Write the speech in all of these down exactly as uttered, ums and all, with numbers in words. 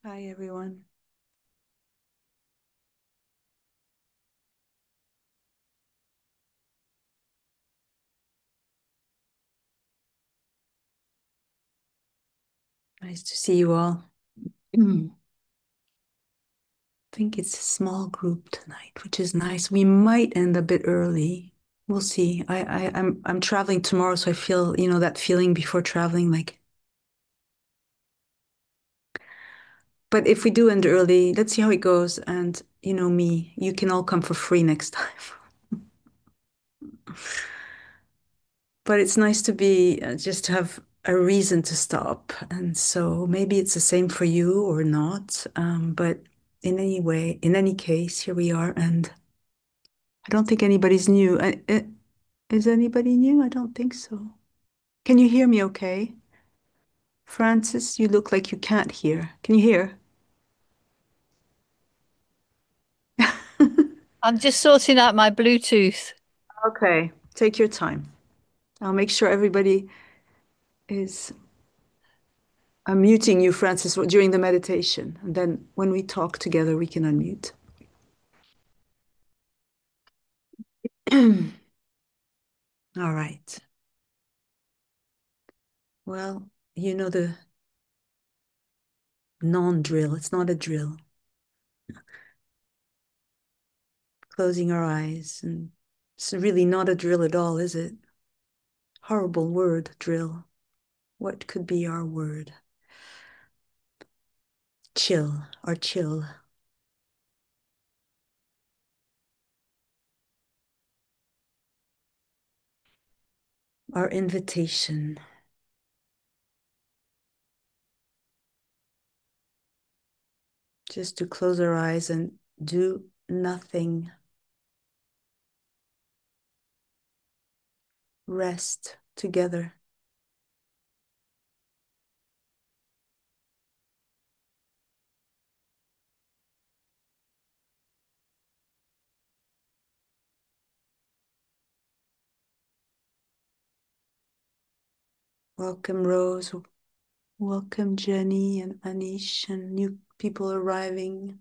Hi, everyone. Nice to see you all. Mm. I think it's a small group tonight, which is nice. We might end a bit early. We'll see. I, I, I'm, I'm traveling tomorrow, so I feel, you know, that feeling before traveling, like. But if we do end early, let's see how it goes. And you know me, you can all come for free next time. But it's nice to be uh, just to have a reason to stop. And so maybe it's the same for you or not. Um, but in any way, in any case, here we are. And I don't think anybody's new. I, I- is anybody new? I don't think so. Can you hear me okay? Francis, you look like you can't hear. Can you hear? I'm just sorting out my Bluetooth. Okay, take your time. I'll make sure everybody is. I'm muting you, Francis, during the meditation. And then when we talk together, we can unmute. All right. Well, you know the non-drill. It's not a drill. Closing our eyes. And it's really not a drill at all, is it? Horrible word, drill. What could be our word? Chill or chill. Our invitation. Just to close our eyes and do nothing. Rest together. Welcome, Rose. Welcome, Jenny and Anish and new people arriving.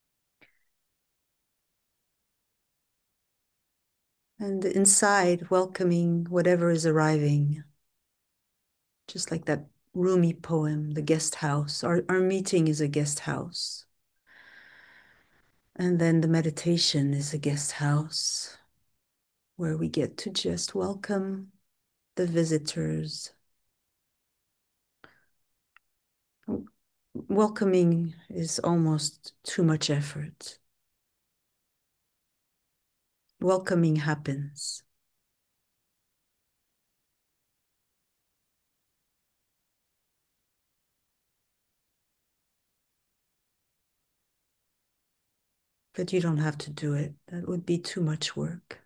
And inside, welcoming whatever is arriving. Just like that Rumi poem, The Guest House. Our, our meeting is a guest house. And then the meditation is a guest house where we get to just welcome the visitors. Welcoming is almost too much effort. Welcoming happens. But you don't have to do it. That would be too much work.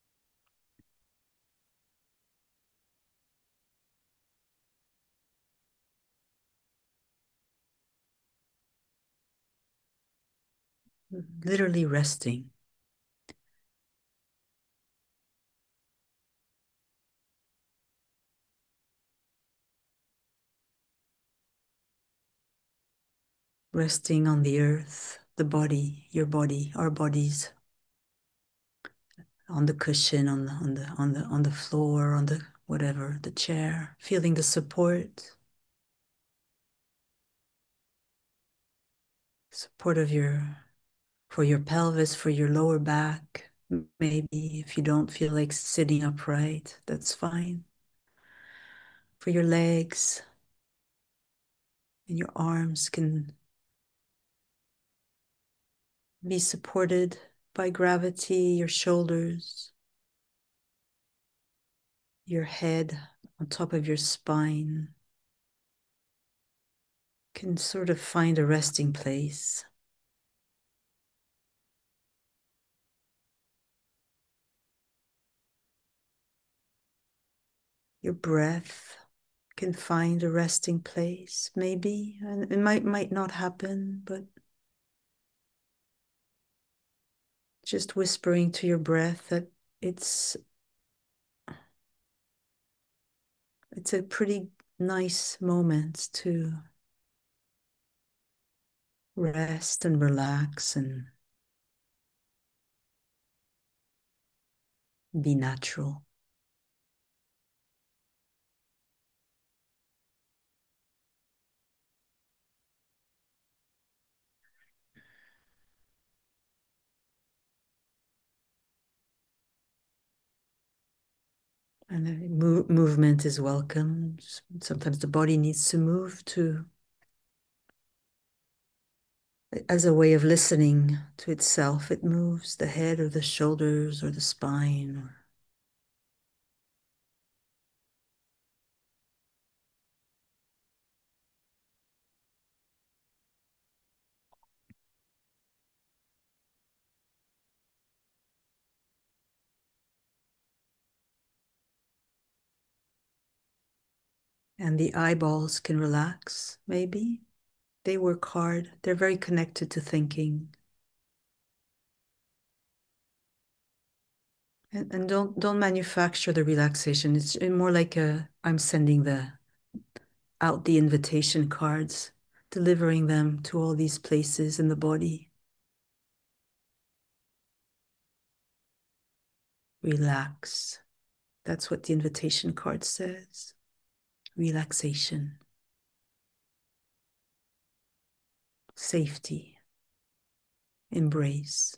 Literally resting. Resting on the earth, the body, your body, our bodies, on the cushion, on the on the on the on the floor, on the whatever, the chair, feeling the support, support of your for your pelvis, for your lower back. Maybe if you don't feel like sitting upright, that's fine. For your legs and your arms can be supported by gravity, your shoulders, your head on top of your spine can sort of find a resting place. Your breath can find a resting place, maybe, and it might might not happen, but just whispering to your breath that it's it's a pretty nice moment to rest and relax and be natural. And the mo- movement is welcome. Sometimes the body needs to move to as a way of listening to itself. It moves the head or the shoulders or the spine. Or... And the eyeballs can relax, maybe. They work hard. They're very connected to thinking. And, and don't don't manufacture the relaxation. It's more like a I'm sending the out the invitation cards, delivering them to all these places in the body. Relax. That's what the invitation card says. Relaxation, safety, embrace.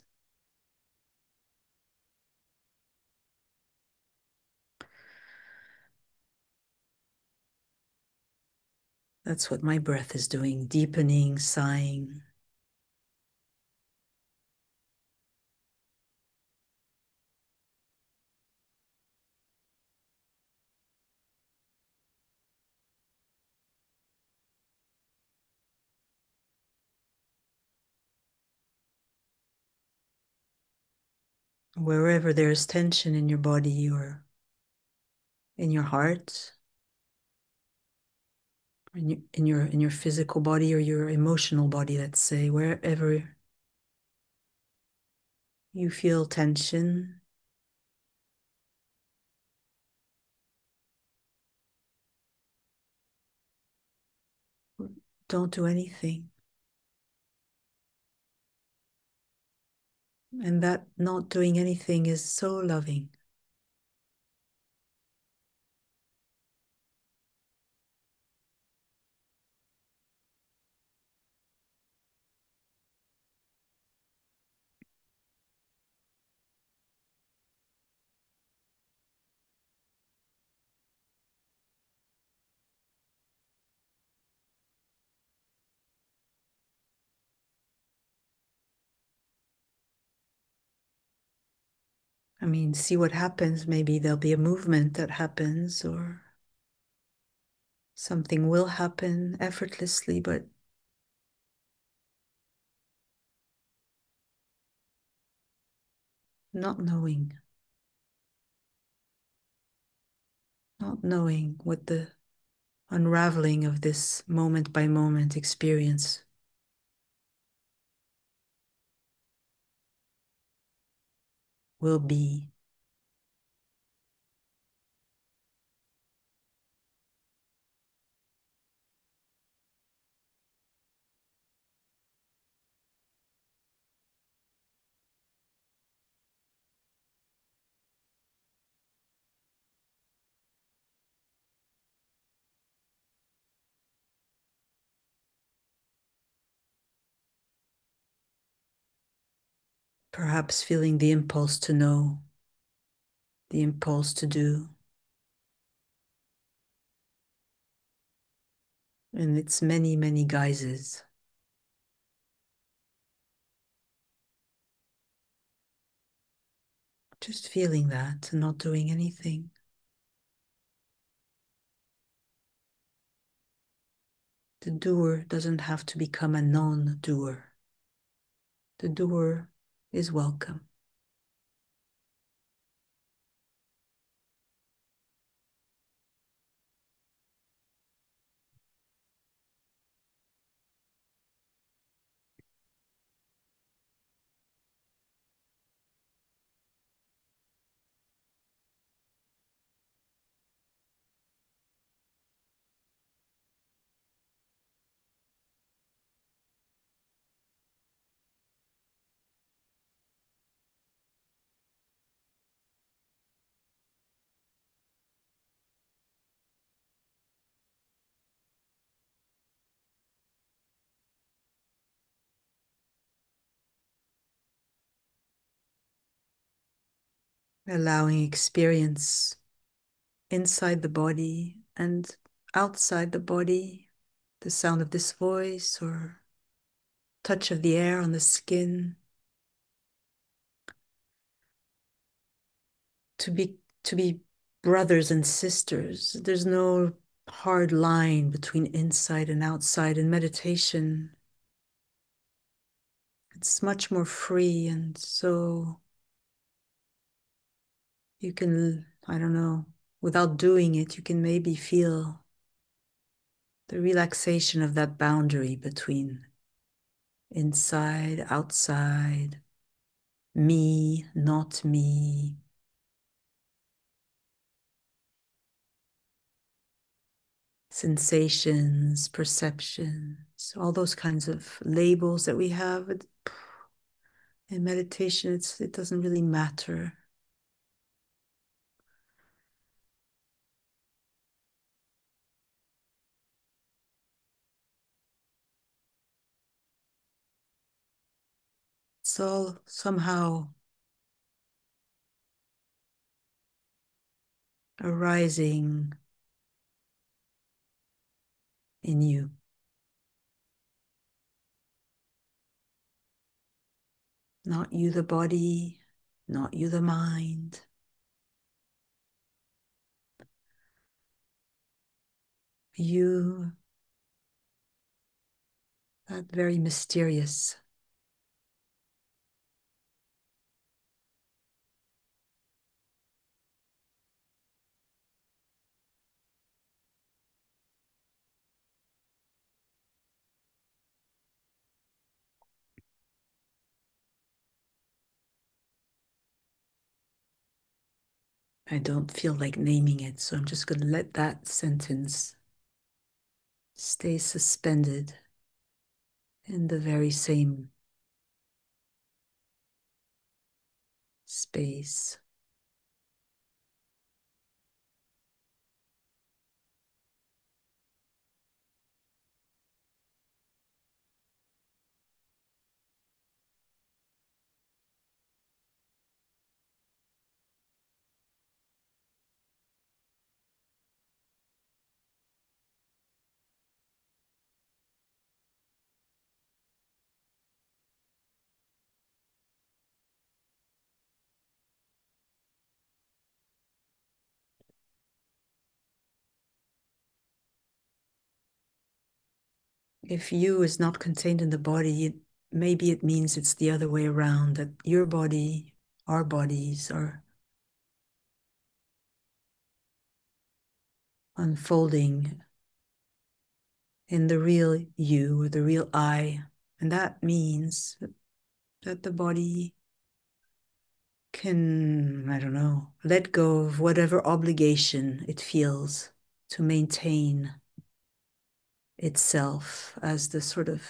That's what my breath is doing, deepening, sighing. Wherever there is tension in your body or in your heart, in your, in your in your physical body or your emotional body, let's say, wherever you feel tension, don't do anything. And that not doing anything is so loving. I mean, see what happens. Maybe there'll be a movement that happens, or something will happen effortlessly, but not knowing, not knowing what the unraveling of this moment by moment experience will be. Perhaps feeling the impulse to know, the impulse to do, in its many, many guises. Just feeling that and not doing anything. The doer doesn't have to become a non-doer. The doer is welcome. allowing experience inside the body and outside the body, the sound of this voice or touch of the air on the skin, to be to be brothers and sisters. There's no hard line between inside and outside in meditation. It's much more free, and so you can, I don't know, without doing it, you can maybe feel the relaxation of that boundary between inside, outside, me, not me, sensations, perceptions, all those kinds of labels that we have. In meditation, it's, it doesn't really matter. It's all somehow arising in you. Not you, the body, not you, the mind. You, that very mysterious. I don't feel like naming it, so I'm just going to let that sentence stay suspended in the very same space. If you is not contained in the body, it, maybe it means it's the other way around, that your body, our bodies are unfolding in the real you or the real I. And that means that the body can, I don't know, let go of whatever obligation it feels to maintain itself as the sort of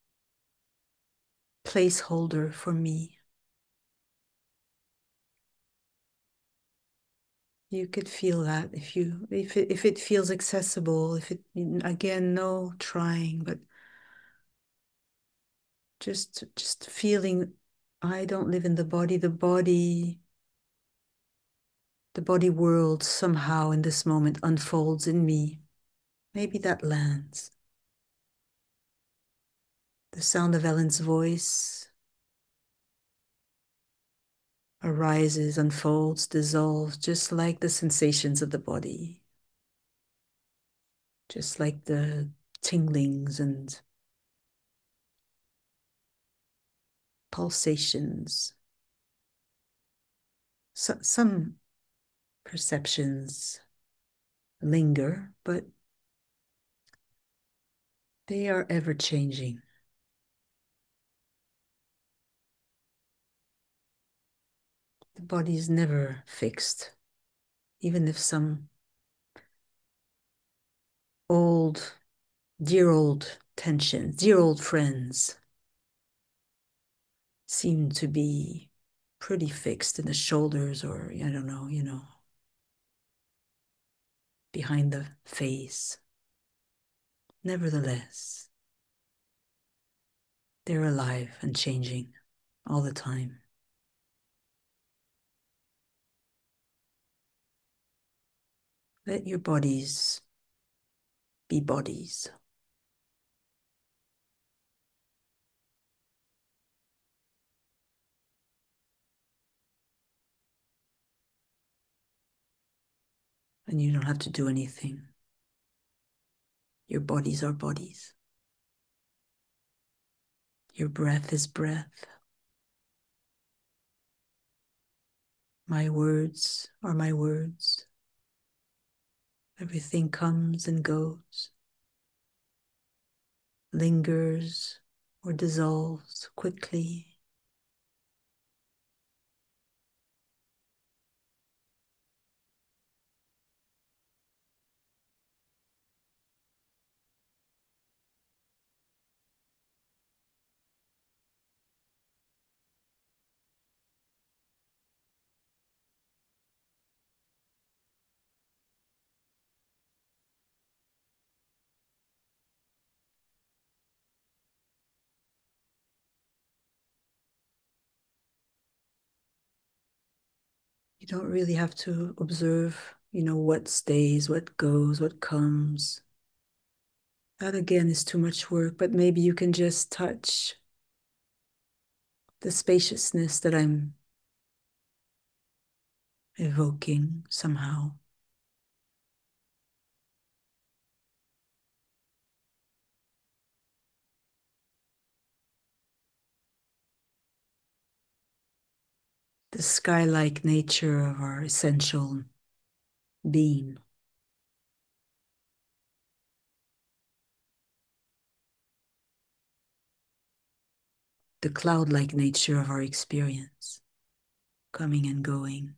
placeholder for me. You could feel that if you if it if it feels accessible, if it, again, no trying, but just just feeling I don't live in the body. The body, the body world somehow in this moment unfolds in me. Maybe that lands. The sound of Ellen's voice arises, unfolds, dissolves, just like the sensations of the body, just like the tinglings and pulsations. So, some perceptions linger, but they are ever changing. The body is never fixed, even if some old, dear old tensions, dear old friends seem to be pretty fixed in the shoulders, or I don't know, you know, behind the face. Nevertheless, they're alive and changing all the time. Let your bodies be bodies. And you don't have to do anything. Your bodies are bodies. Your breath is breath. My words are my words. Everything comes and goes, lingers or dissolves quickly. You don't really have to observe, you know, what stays, what goes, what comes. That again is too much work, but maybe you can just touch the spaciousness that I'm evoking somehow. The sky-like nature of our essential being, the cloud-like nature of our experience, coming and going.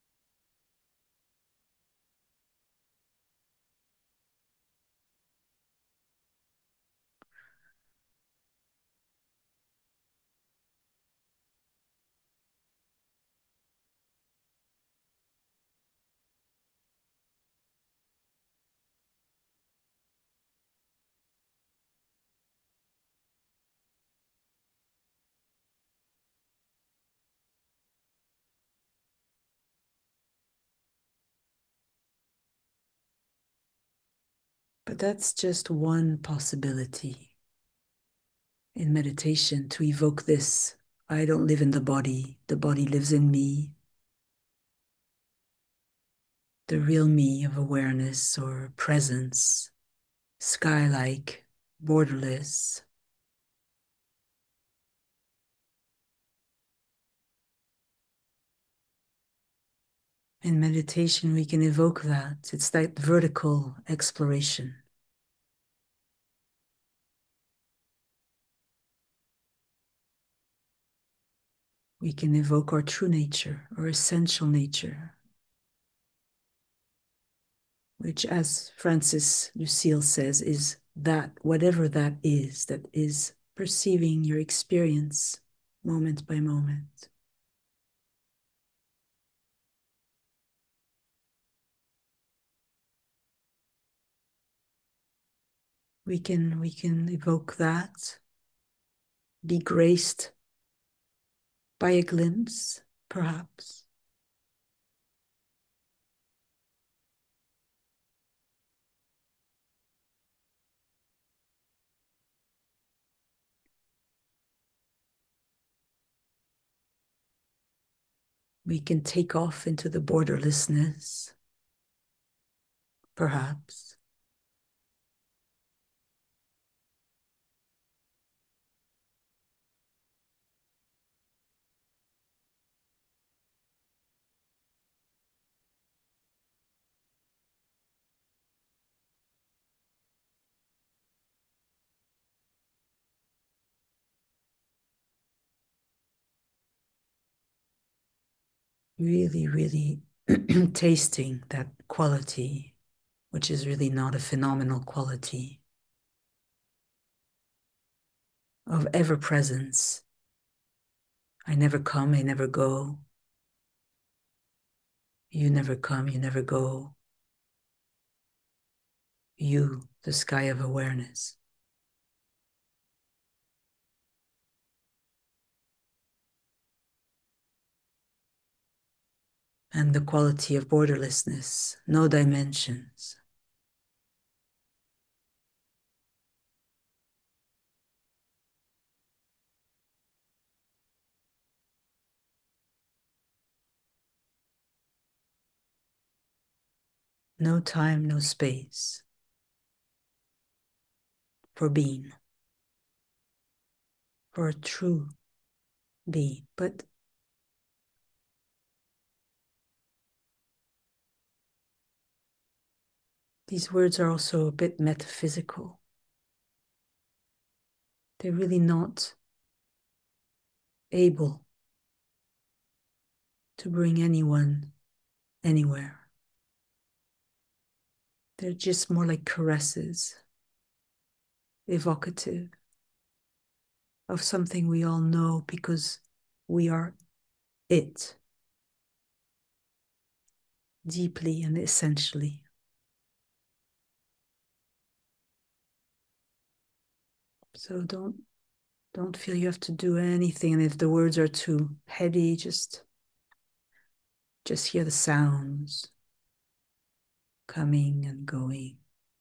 But that's just one possibility in meditation to evoke this. I don't live in the body, the body lives in me. The real me of awareness or presence, sky-like, borderless. In meditation, we can evoke that. It's that vertical exploration. We can evoke our true nature, our essential nature, which, as Francis Lucille says, is that, whatever that is, that is perceiving your experience moment by moment. We can, we can evoke that, be graced by a glimpse, perhaps. We can take off into the borderlessness, perhaps. Really, really tasting that quality, which is really not a phenomenal quality of ever presence. I never come, I never go. You never come, you never go. You, the sky of awareness. and the quality of borderlessness, no dimensions. No time, no space for being, for a true being. But these words are also a bit metaphysical. They're really not able to bring anyone anywhere. They're just more like caresses, evocative of something we all know because we are it, deeply and essentially. So don't don't feel you have to do anything, and if the words are too heady, just just hear the sounds coming and going.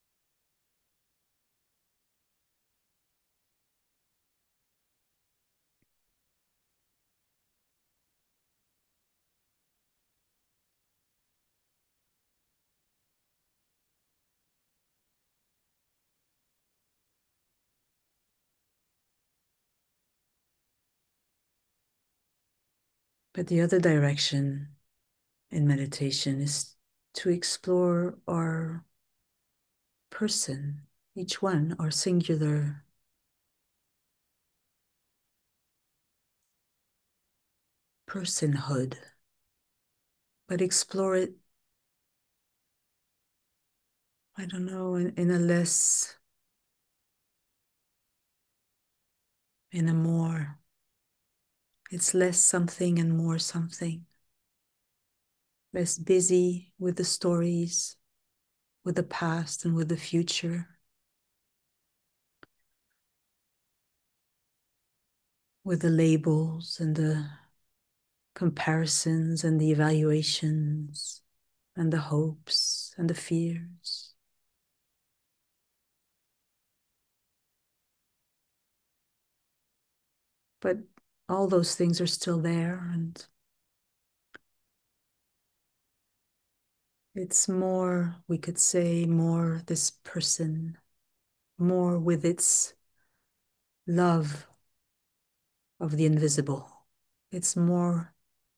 But the other direction in meditation is to explore our person, each one, our singular personhood, but explore it, I don't know, in, in a less, in a more, it's less something and more something, less busy with the stories, with the past and with the future, with the labels and the comparisons and the evaluations and the hopes and the fears. But all those things are still there, and it's more, we could say, more this person, more with its love of the invisible. It's more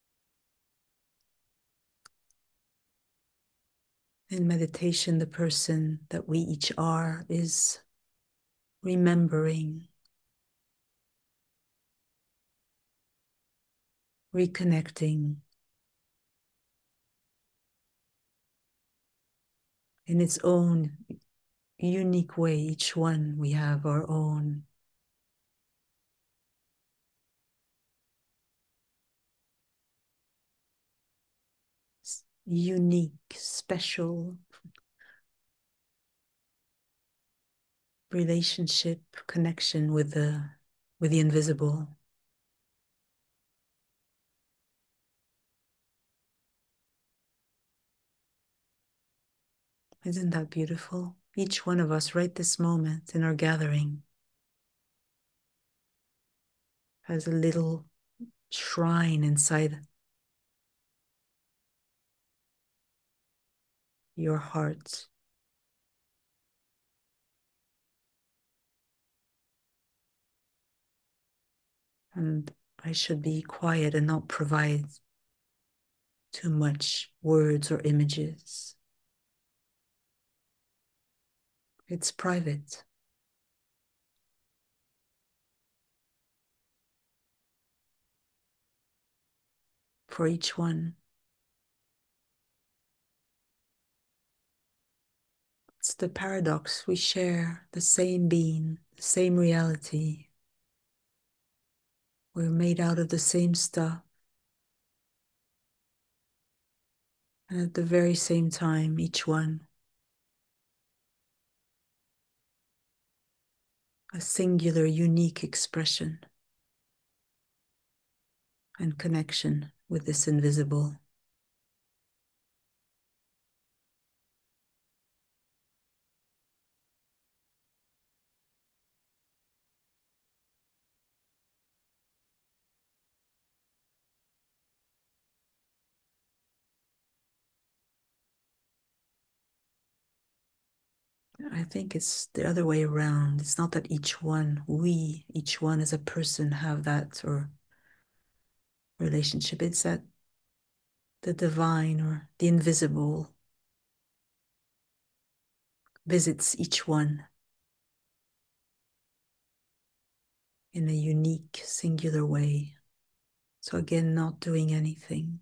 in meditation, the person that we each are is remembering, reconnecting in its own unique way. Each one, we have our own unique, special relationship, connection with the with the invisible. Isn't that beautiful? Each one of us, right this moment in our gathering, has a little shrine inside your heart. And I should be quiet and not provide too much words or images. It's private for each one. It's the paradox. We share the same being, the same reality. We're made out of the same stuff. And at the very same time, each one, a singular, unique expression and connection with this invisible. I think it's the other way around. It's not that each one, we, each one as a person have that or relationship. It's that the divine or the invisible visits each one in a unique, singular way. So again, not doing anything.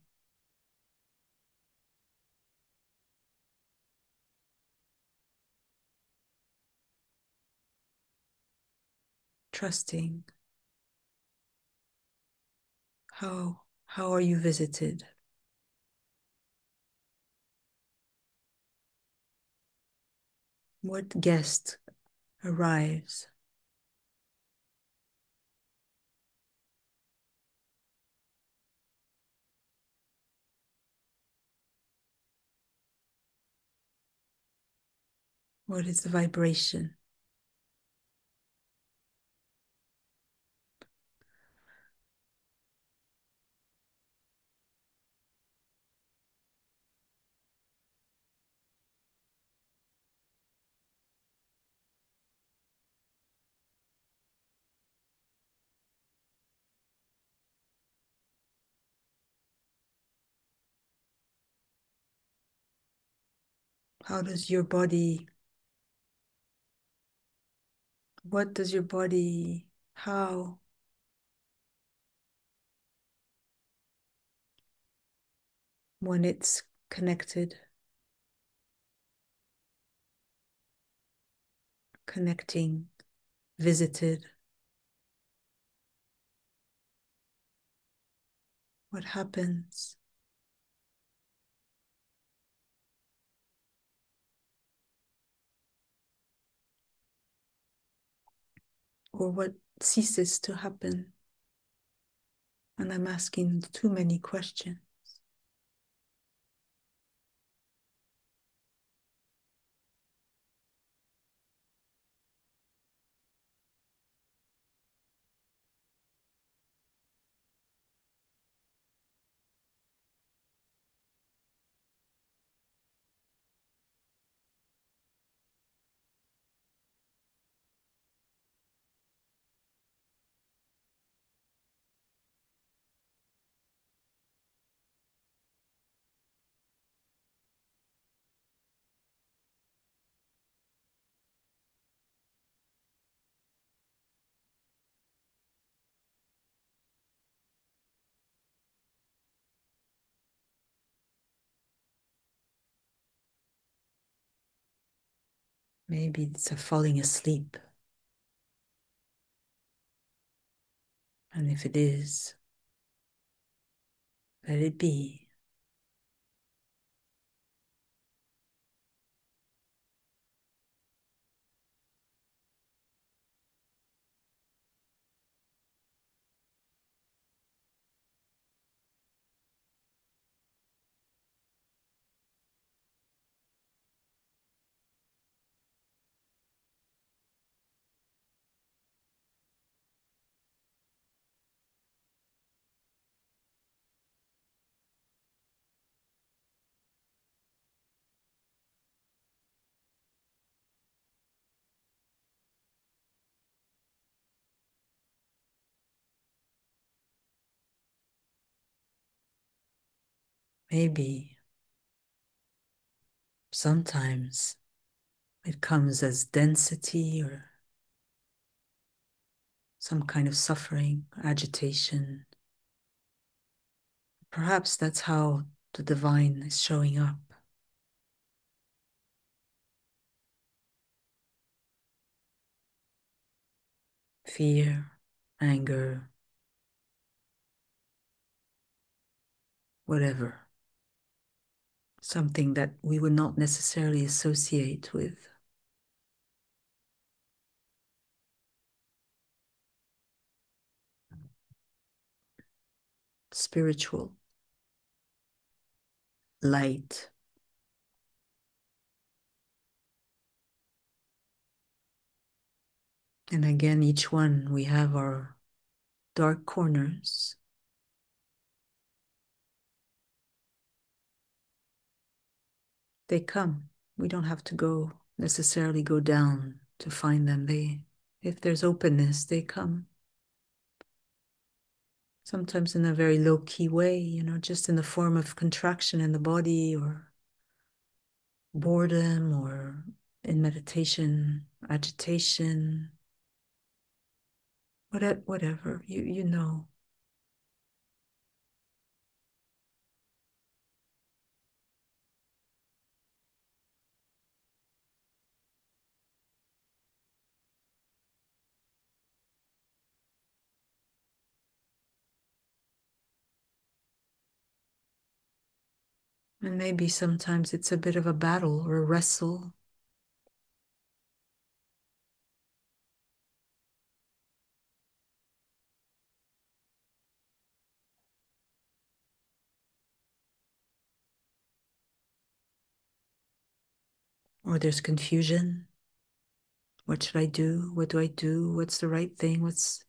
Trusting. How how are you visited? What guest arrives? What is the vibration? How does your body, what does your body, how, when it's connected, connecting, visited, what happens? Or what ceases to happen? And I'm asking too many questions. Maybe it's a falling asleep. And if it is, let it be. Maybe sometimes it comes as density or some kind of suffering, agitation. Perhaps that's how the divine is showing up. Fear, anger, whatever. Something that we would not necessarily associate with spiritual, light. And again, each one, we have our dark corners. They come. We don't have to go necessarily go down to find them. They, if there's openness, they come. Sometimes in a very low-key way, you know, just in the form of contraction in the body or boredom or in meditation, agitation, whatever, whatever, you you know. And maybe sometimes it's a bit of a battle or a wrestle. Or there's confusion. What should I do? What do I do? What's the right thing? What's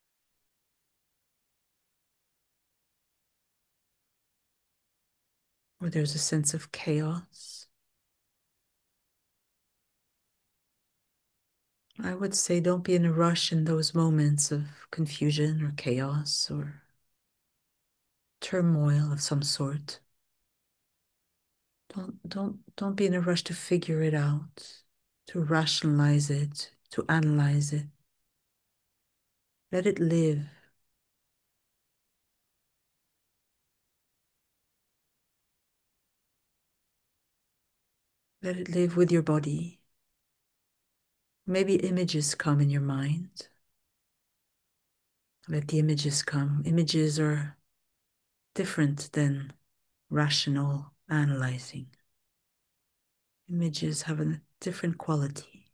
or there's a sense of chaos. I would say don't be in a rush in those moments of confusion or chaos or turmoil of some sort. Don't don't don't be in a rush to figure it out, to rationalize it, to analyze it. Let it live. Let it live with your body. Maybe images come in your mind. Let the images come. Images are different than rational analyzing. Images have a different quality.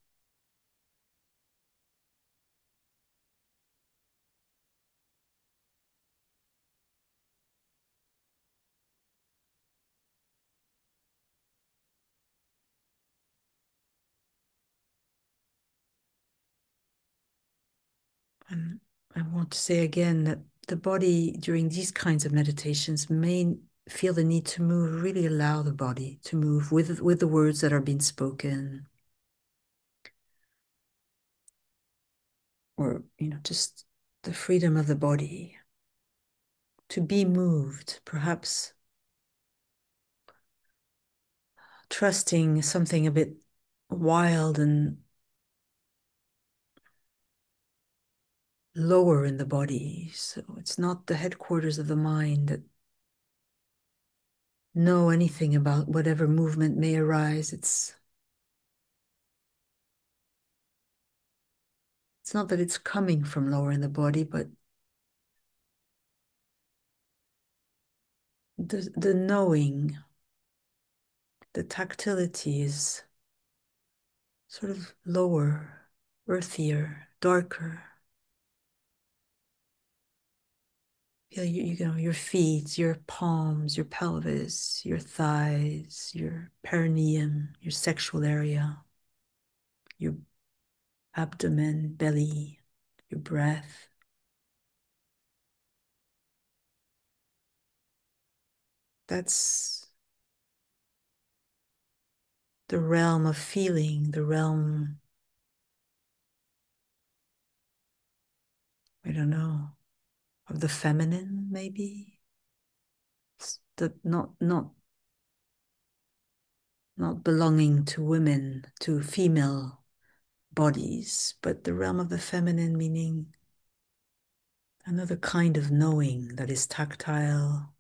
And I want to say again that the body during these kinds of meditations may feel the need to move, really allow the body to move with, with the words that are being spoken, or, you know, just the freedom of the body to be moved, perhaps trusting something a bit wild and lower in the body. So it's not the headquarters of the mind that know anything about whatever movement may arise. It's it's not that it's coming from lower in the body, but the the knowing, the tactility is sort of lower, earthier, darker. Feel you, you know, your feet, your palms, your pelvis, your thighs, your perineum, your sexual area, your abdomen, belly, your breath. That's the realm of feeling, the realm, I don't know, of the feminine, maybe. The not not not belonging to women, to female bodies, but the realm of the feminine, meaning another kind of knowing that is tactile,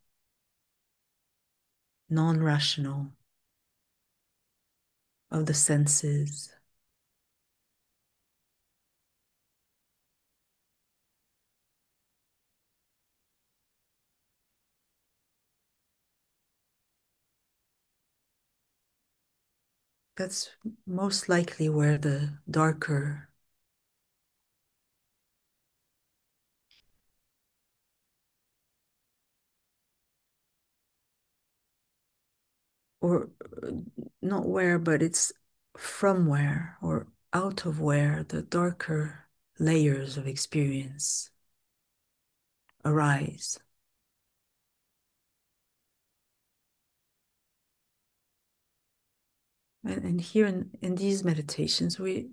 non-rational, of the senses. That's most likely where the darker or uh, not where, but it's from where or out of where the darker layers of experience arise. And, and here in, in these meditations, we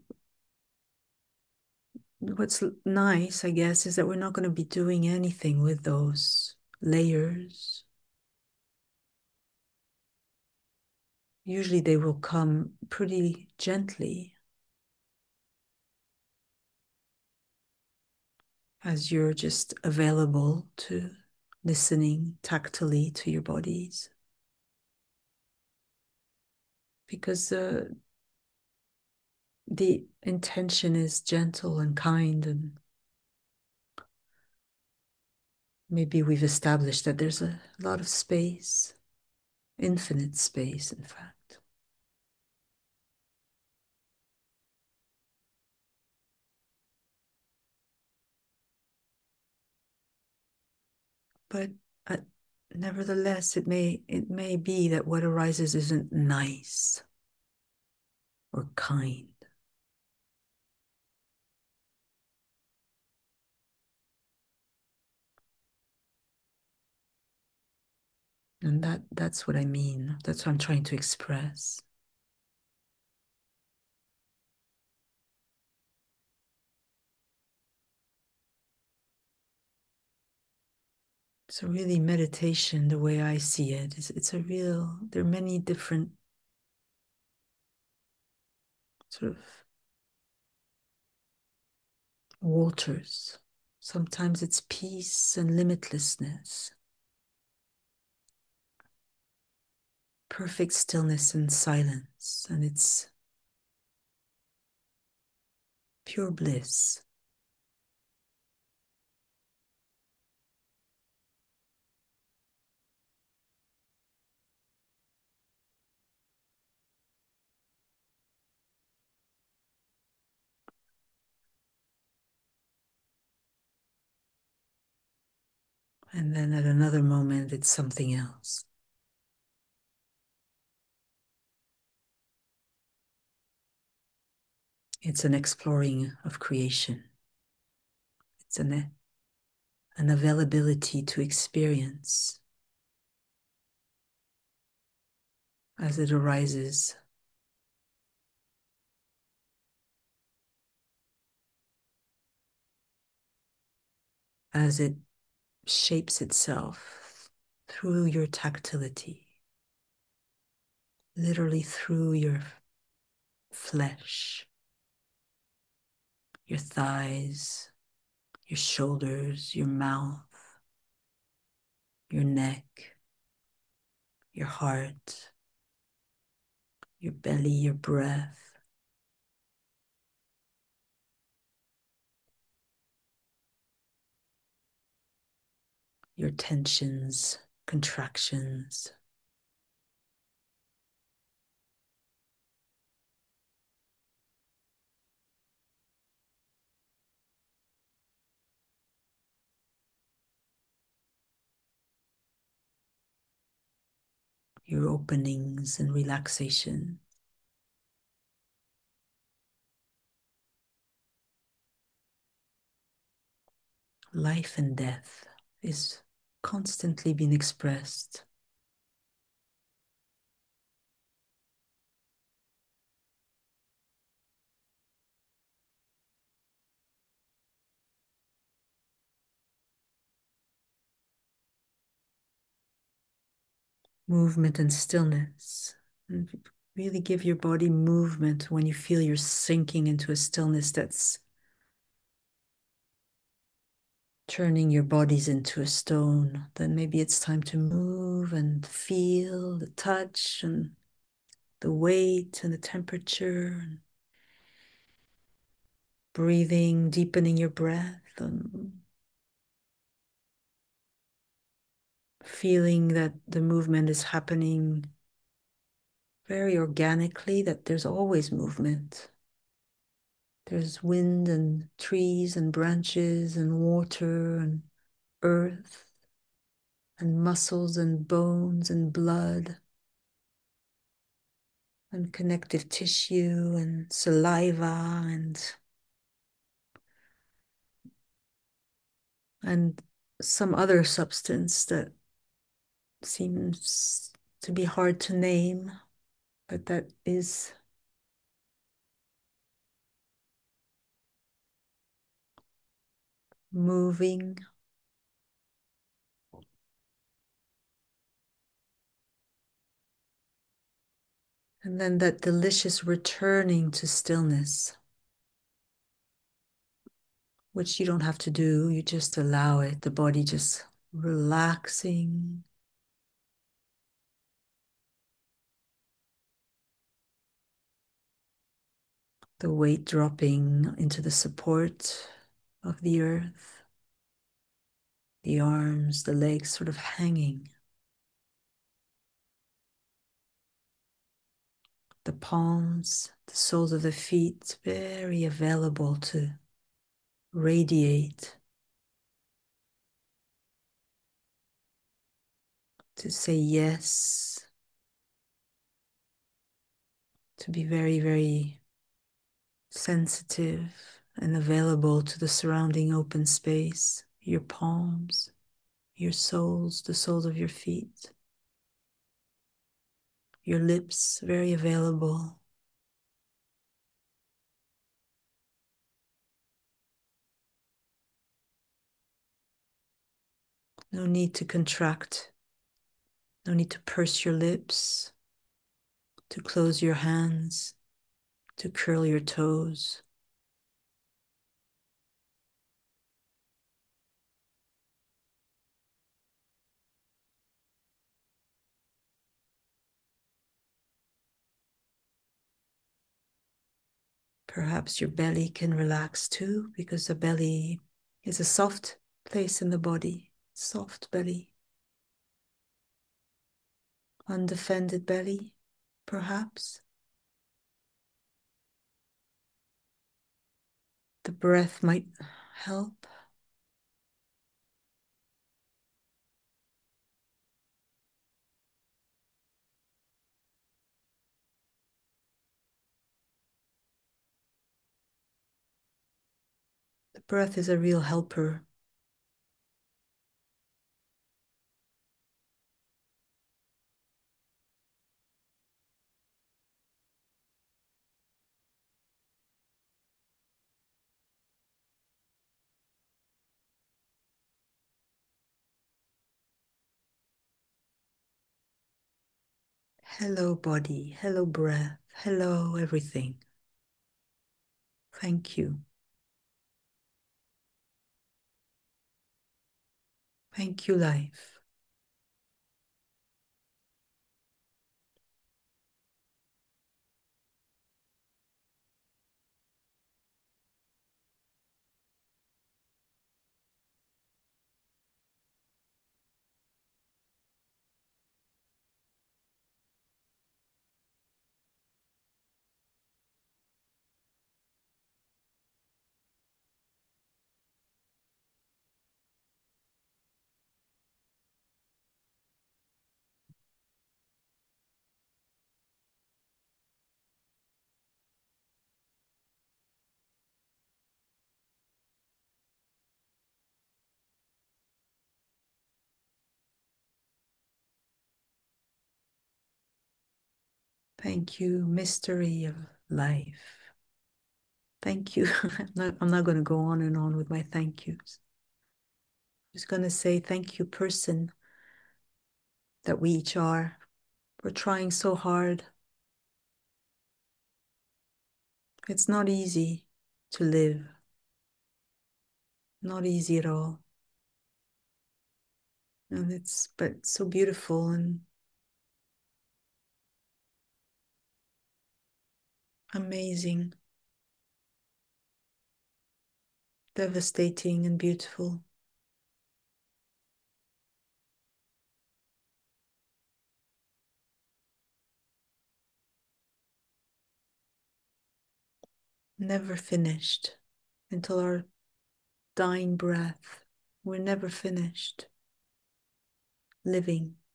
what's nice, I guess, is that we're not going to be doing anything with those layers. Usually they will come pretty gently as you're just available to listening tactily to your bodies. Because uh, the intention is gentle and kind, and maybe we've established that there's a lot of space, infinite space, in fact. But uh, nevertheless, it may it may be that what arises isn't nice or kind. And that that's what I mean. That's what I'm trying to express. So really meditation, the way I see it, is it's a real, there are many different sort of waters. Sometimes it's peace and limitlessness, perfect stillness and silence, and it's pure bliss. And then at another moment, it's something else. It's an exploring of creation. It's an, an availability to experience as it arises, as it shapes itself through your tactility, literally through your flesh, your thighs, your shoulders, your mouth, your neck, your heart, your belly, your breath, your tensions, contractions. Your openings and relaxation. Life and death is constantly being expressed. Movement and stillness. And really give your body movement when you feel you're sinking into a stillness that's turning your bodies into a stone. Then maybe it's time to move and feel the touch and the weight and the temperature, and breathing, deepening your breath, and feeling that the movement is happening very organically, that there's always movement. There's wind and trees and branches and water and earth and muscles and bones and blood and connective tissue and saliva and and some other substance that seems to be hard to name. but that is moving. And then that delicious returning to stillness, which you don't have to do, you just allow it, the body just relaxing, the weight dropping into the support of the earth, the arms, the legs sort of hanging, the palms, the soles of the feet very available to radiate, to say yes, to be very, very sensitive and available to the surrounding open space, your palms, your soles, the soles of your feet, your lips very available. No need to contract, no need to purse your lips, to close your hands, to curl your toes. Perhaps your belly can relax too, because the belly is a soft place in the body, soft belly, undefended belly, perhaps. The breath might help. The breath is a real helper. Hello, body. Hello, breath. Hello, everything. Thank you. Thank you, life. Thank you, mystery of life. Thank you. I'm not, I'm not going to go on and on with my thank yous. I'm just going to say thank you, person that we each are. We're trying so hard. It's not easy to live, not easy at all. And it's, but it's so beautiful and amazing, devastating and beautiful. Never finished until our dying breath. We're never finished living,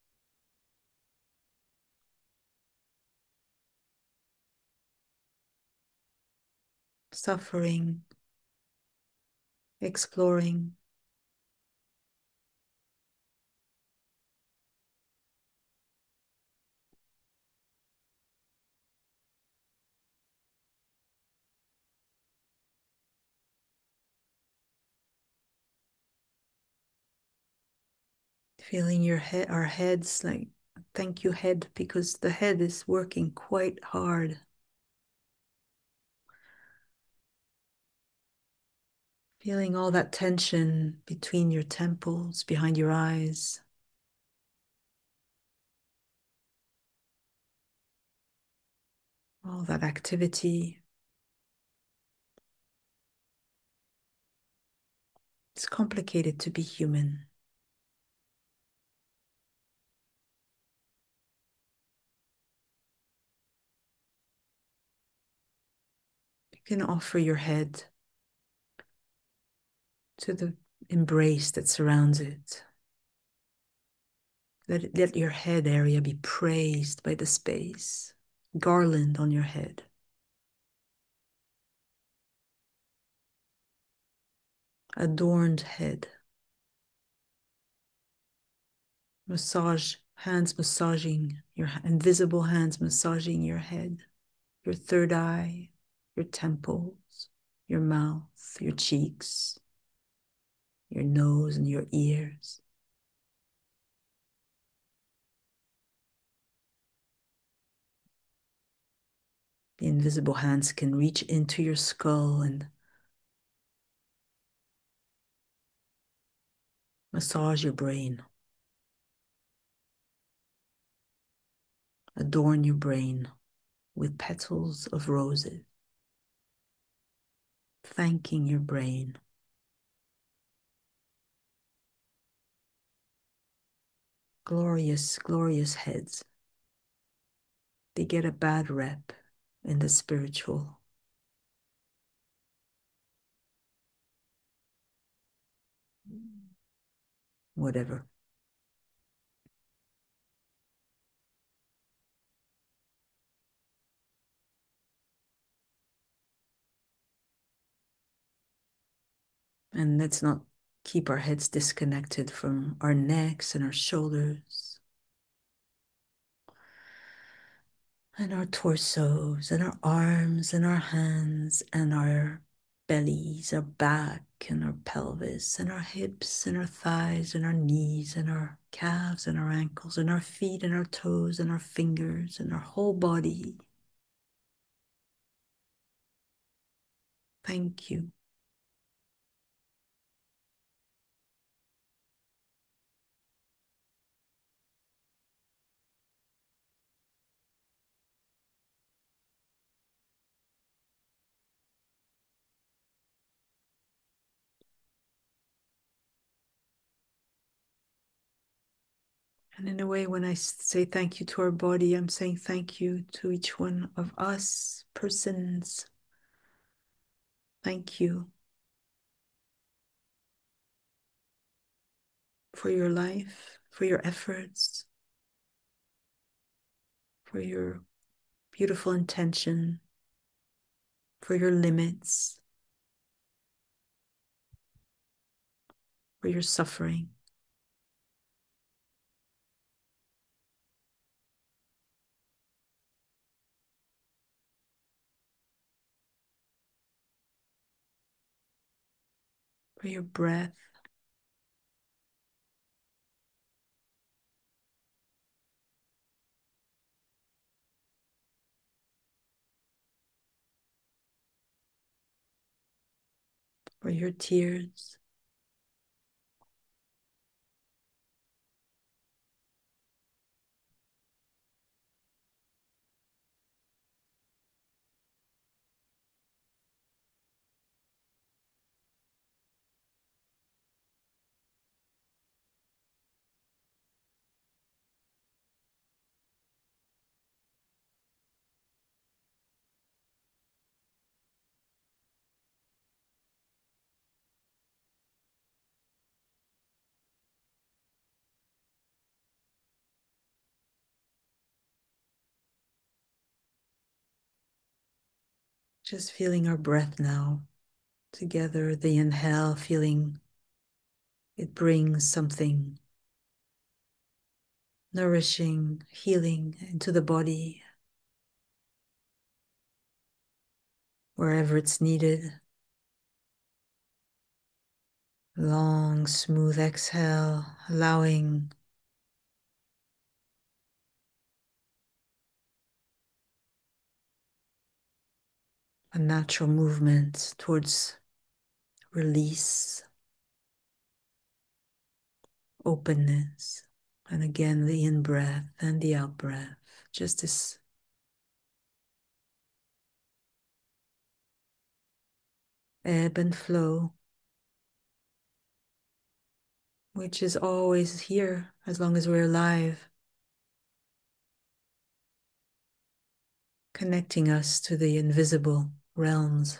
suffering, exploring. Feeling your head, our heads, like thank you, head, because the head is working quite hard. Feeling all that tension between your temples, behind your eyes. All that activity. It's complicated to be human. You can offer your head to the embrace that surrounds it. Let, it, let your head area be praised by the space. Garland on your head. Adorned head. Massage, hands massaging, your invisible hands massaging your head, your third eye, your temples, your mouth, your cheeks, your nose and your ears. The invisible hands can reach into your skull and massage your brain. Adorn your brain with petals of roses, thanking your brain. Glorious, glorious heads. They get a bad rep in the spiritual. Whatever. And let's not keep our heads disconnected from our necks and our shoulders and our torsos and our arms and our hands and our bellies, our back and our pelvis and our hips and our thighs and our knees and our calves and our ankles and our feet and our toes and our fingers and our whole body. Thank you. And in a way, when I say thank you to our body, I'm saying thank you to each one of us, persons. Thank you for your life, for your efforts, for your beautiful intention, for your limits, for your suffering, for your breath, for your tears, just feeling our breath now together. The inhale, feeling it brings something nourishing, healing into the body, wherever it's needed. Long, smooth exhale, allowing a natural movement towards release, openness. And again, the in breath and the out breath, just this ebb and flow, which is always here as long as we're alive, connecting us to the invisible realms.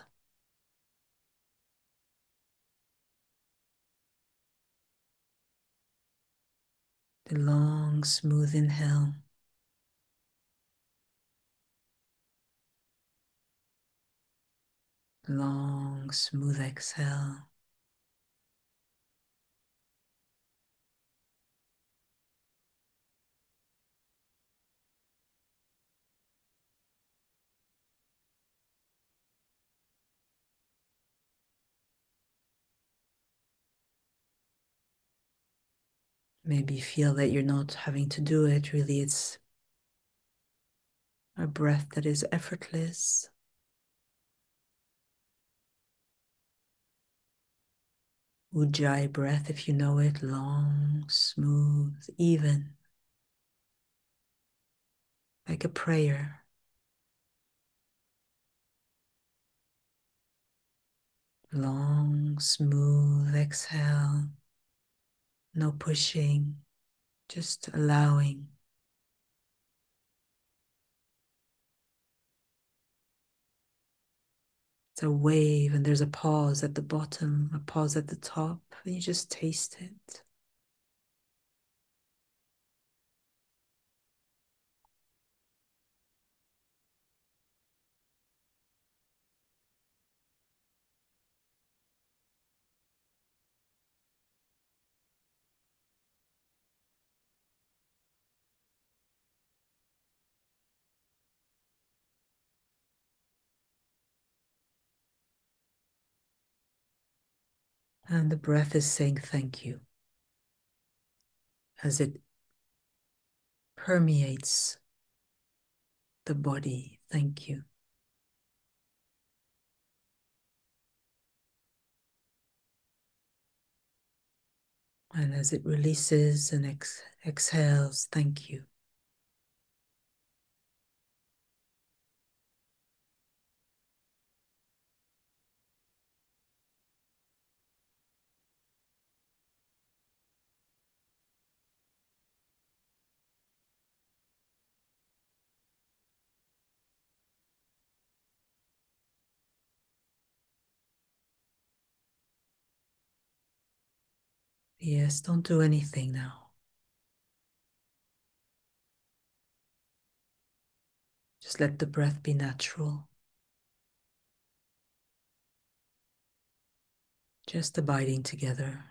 The long, smooth inhale. Long, smooth exhale. Maybe feel that you're not having to do it. Really, it's a breath that is effortless. Ujjayi breath, if you know it, long, smooth, even, like a prayer. Long, smooth exhale, no pushing, just allowing. It's a wave, and there's a pause at the bottom, a pause at the top, and you just taste it. And the breath is saying thank you as it permeates the body. Thank you. And as it releases and ex exhales, thank you. Yes, don't do anything now. Just let the breath be natural. Just abiding together.